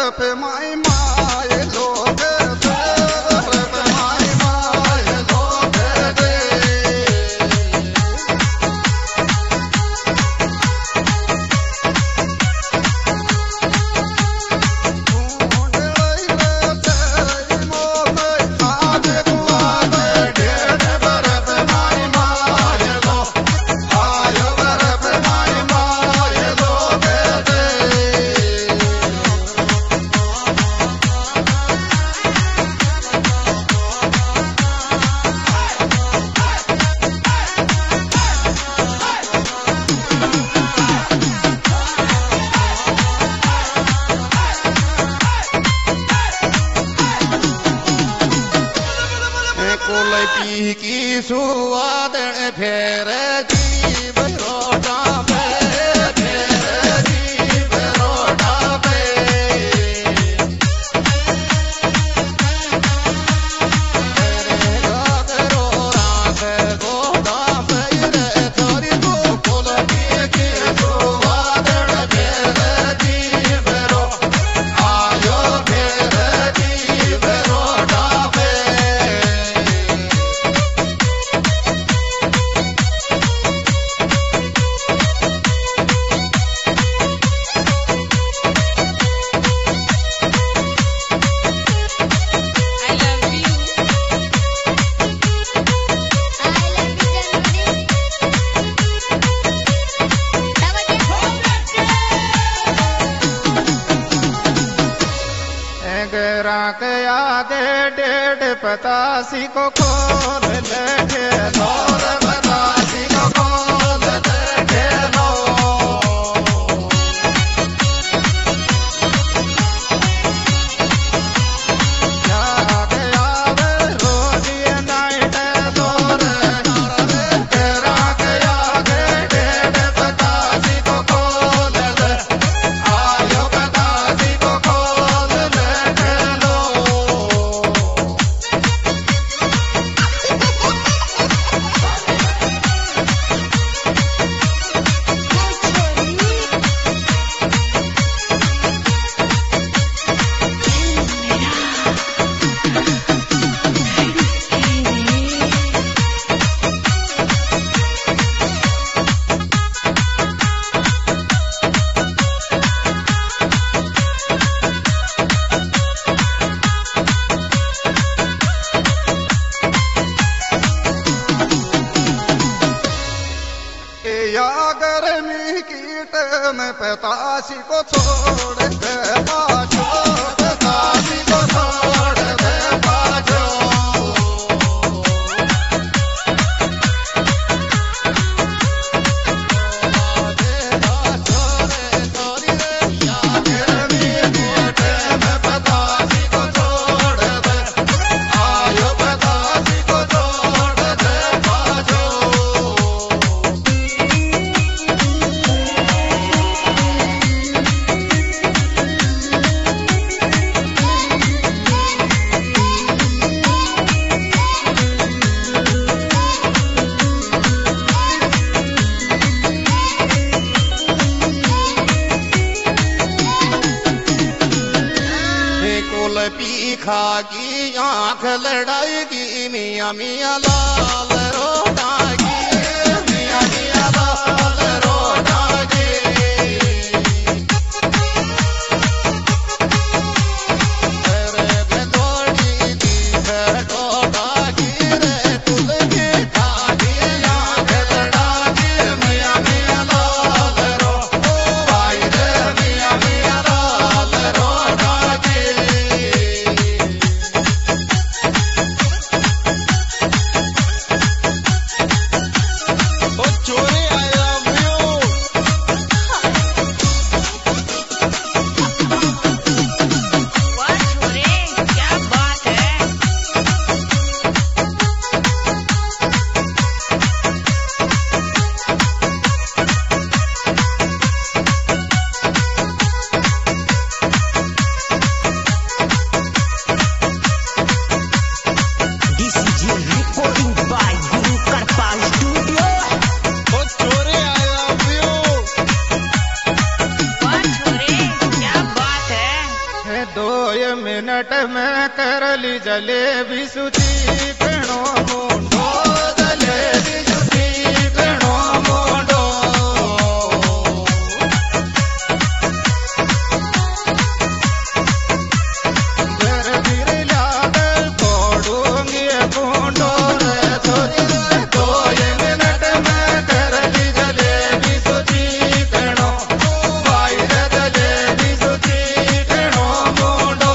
पे माई माए लोग पे माई माए लोग दे पी की सुवाद फेर जीव रोटा पे फेर जीव रोटा पे तेरे गागरो राख गोदा पे रे तोरी को फूल की सुवाद फेर जीव रो आयो फेर जीव रोटा पे के आगे डेढ़ पतासी को खोल लेके और पतासी को खोल लेके लो आगे आवे रोज नाइट दौर तेरा के आगे डेढ़ पतासी को खोल ले आयो पतासी को खोल लेके गर्मी कीट में पतासी को छोड़ दे पाछो पतासी को छोड़ दे पाछो गर्मी कीट में पतासी को छोड़ दे आयो पतासी को छोड़ दे पाछो पी खागी आंख लड़ाएगी मियाँ मियाँ लाल रोटागी मियाँ मियाँ लाल रोटागी तेरे बेदोड़ी दी टोटागी रे तुल की खागी आंख लड़ागी मियाँ मियाँ लाल रो भाई रे मियाँ मियाँ लाल रोटागी नट में करली जलेबी सुची पेणो मुंडो जलेबी सुची पेणो मुंडो घर फिर लादल कोडूंगी मुंडो रे छोरी रे गोयंग नट में करली जलेबी सुची पेणो भाई रे जलेबी सुची पेणो मुंडो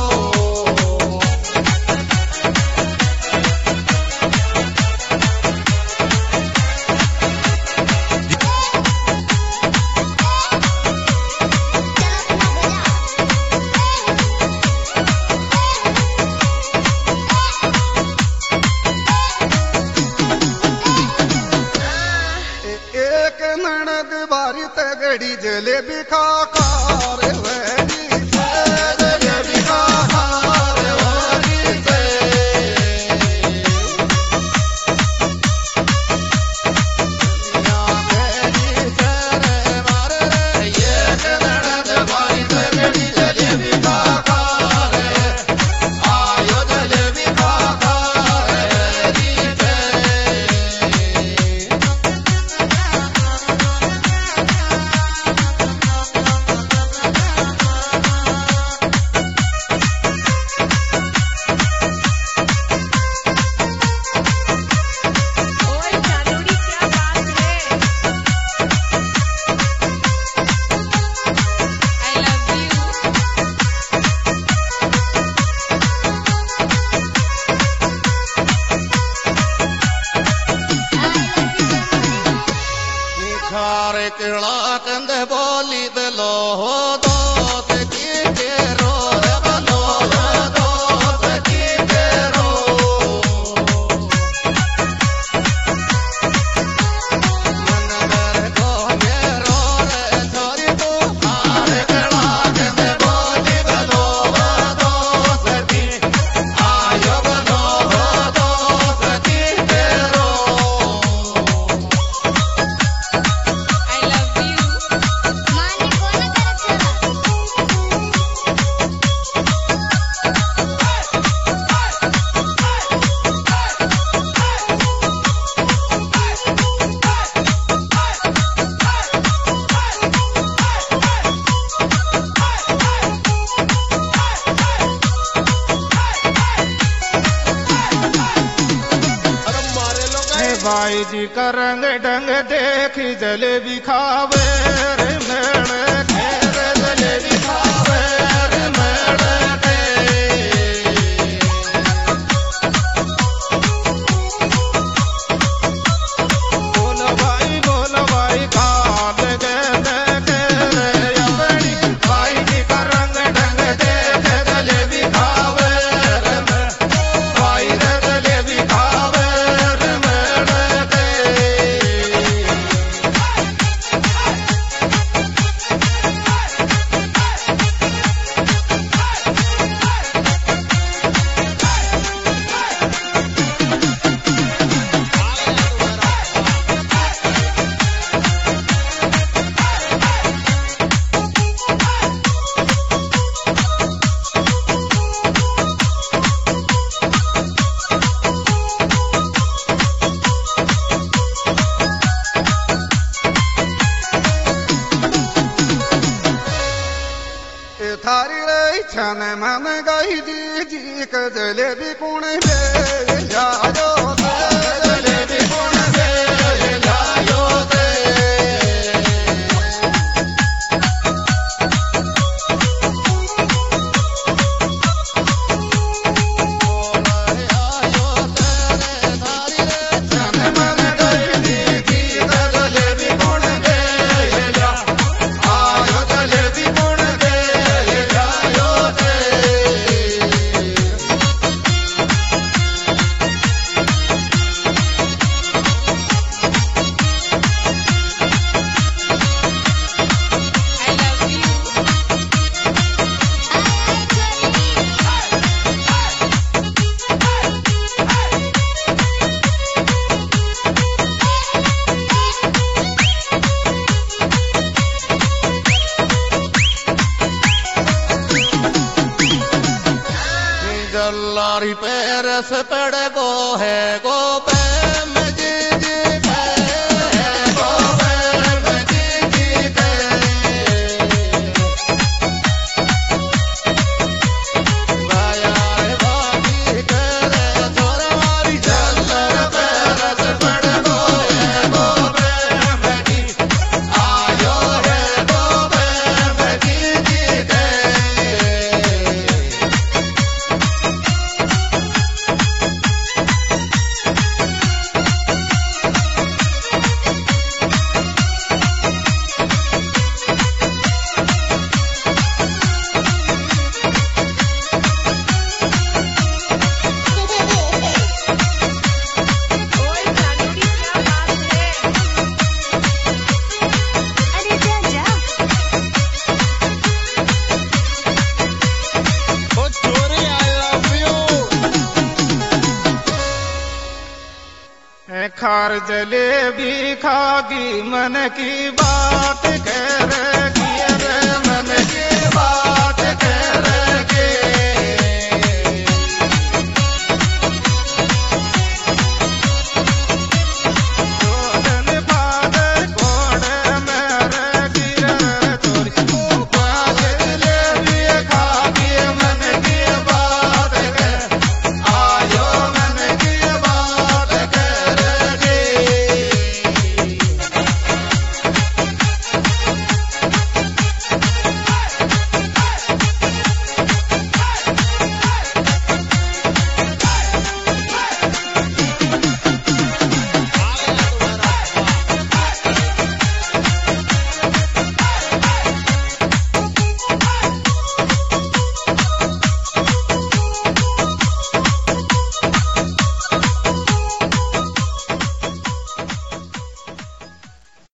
एक ननद बारी तगड़ी जलेबी खा रे वही से जलेबी खा रे वही से या मेरी सरे मार रे एक ननद बारी तगड़ी जलेबी खा रे आयो जलेबी खा रे री से ओए चांदूरी क्या बात है आई लव यू निखारे किला कंद बोली दलो हो दोस्त की तेरो रे बलो हो दोस्त की तेरो मन मेरे को मेरो रे छोरी तू हारे किला कंद बोली दलो हो दोस्त की आयो बलो हो दोस्त की तेरो आई लव यू माने कोण भाई जी का रंग ढंग देखी जलेबी खावे रे मेड़ खेर जलेबी खावे रे मेड़ के बोल भाई काल गे देखे रे अपनी भाई जी का रंग ढंग देखे जलेबी खावे रे भाई रे जलेबी खावे रे मेड़ के थारी रे छन मन गई जी जी क जलेबी कुण ले जायो से जलेबी कुण ले जायो से छन मन गई जी जी क जलेबी कुण ले जा आयो जलेबी कुण ले जायो से रस पड़ गो है गो प्रेम जी जी के गो प्रेम जी जी के वाया रे भाभी करे छोर मारी चंदर पे रस पड़ गो है गो प्रेम जी आयो है गो प्रेम जी जी के ओए जानू की क्या बात है? अरे जा जा। ओ छोरी आई लव यू खार जलेबी खागी मन की बात कह रे